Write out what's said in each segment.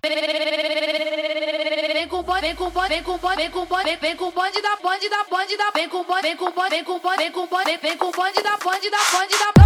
Vem com bonde, vem com bonde, vem com bonde, vem com bonde, vem com bonde da bonde da bonde da, vem com bonde, vem com bonde, vem com bonde, vem com bonde, vem com bonde da bonde da bonde da.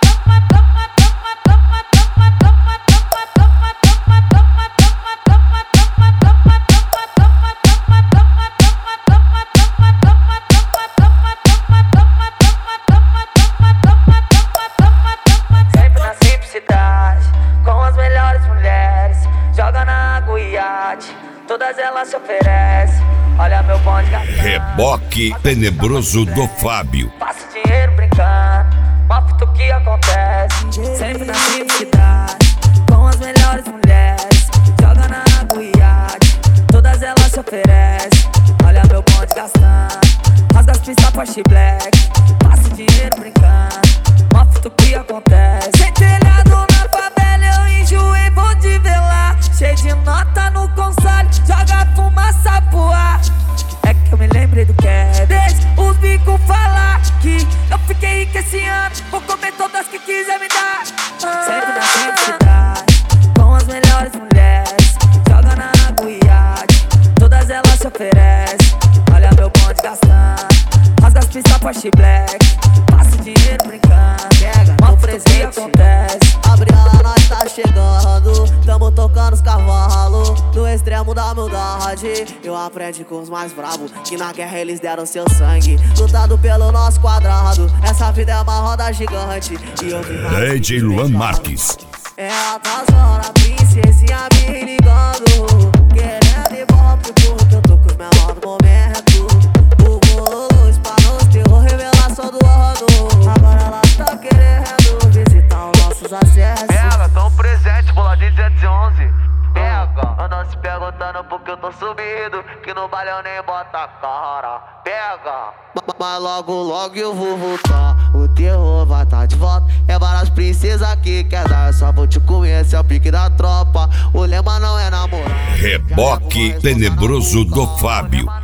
Sempre na simplicidade, com as melhores mulheres, joga na água e iate, todas elas se oferecem. Olha meu bonde gastando, Reboque tenebroso do Fábio. passa dinheiro brincando, uma fita que acontece. Sempre na simplicidade, com as melhores mulheres, joga na água e iate, todas elas se oferecem. Olha meu bonde gastando, rasga as pistas Porsche Black, passa dinheiro brincando, uma fita que acontece. Sem telhado na favela eu enjoei, vou te ver lá, cheio de nota no console, joga fumaça pro ar. É que eu me lembrei do que é, deixa os bicos falar que eu fiquei rico esse ano, vou comer todas que quiser me dar. Sempre na simplicidade, com as melhores mulheres, joga na água e iate, todas elas se oferecem. Olha meu bonde gastando, rasga as pistas Porsche Black, passa dinheiro brincando, pega, mal presente acontece. Gabriela, nós tá chegando, tamo tocando os cavalos, no extremo da humildade. Eu aprendi com os mais bravos, que na guerra eles deram seu sangue, lutado pelo nosso quadrado. Essa vida é uma roda gigante e eu vim DJ Luan Marques. é altas horas, princesinha me ligando, querendo ibope porque eu tô com os menores no momento. O bolo luz pra nos terror, revelação do ano. Agora ela tá querendo visitar os nossos acessos. Pega, tão presente, boladinho 211. Pega, andam se perguntando por que eu tô subido, que no baile eu nem bota a cara. Pega, Mas logo logo eu vou voltar, o terror vai tá de volta. É várias princesas que quer dar, eu só vou te comer, esse é o pique da tropa. O lema não é namorar. Reboque tenebroso do Fábio.